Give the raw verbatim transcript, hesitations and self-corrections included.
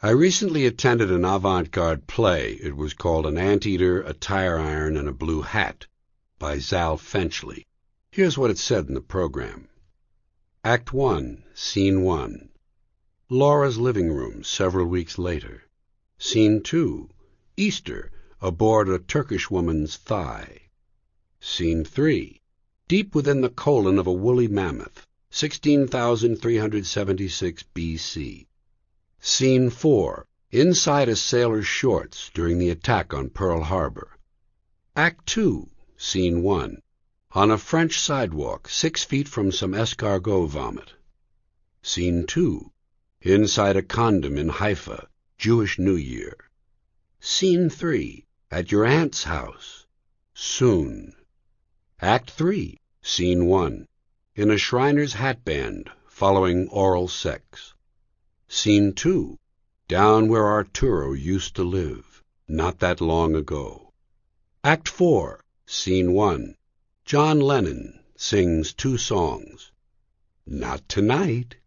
I recently attended an avant-garde play. It was called An Anteater, a Tire Iron, and a Blue Hat by Zal Fenchley. Here's what it said in the program. Act one, Scene one. Laura's living room several weeks later. Scene two, Easter, aboard a Turkish woman's thigh. Scene three, deep within the colon of a woolly mammoth, sixteen thousand three hundred seventy-six B C. Scene four, inside a sailor's shorts during the attack on Pearl Harbor. Act two, Scene one, on a French sidewalk six feet from some escargot vomit. Scene two, inside a condom in Haifa, Jewish New Year. Scene three, at your aunt's house, soon. Act three, Scene one, in a Shriner's hatband, following oral sex. Scene two, down where Arturo used to live, not that long ago. Act four, Scene one, John Lennon sings two songs. Not tonight.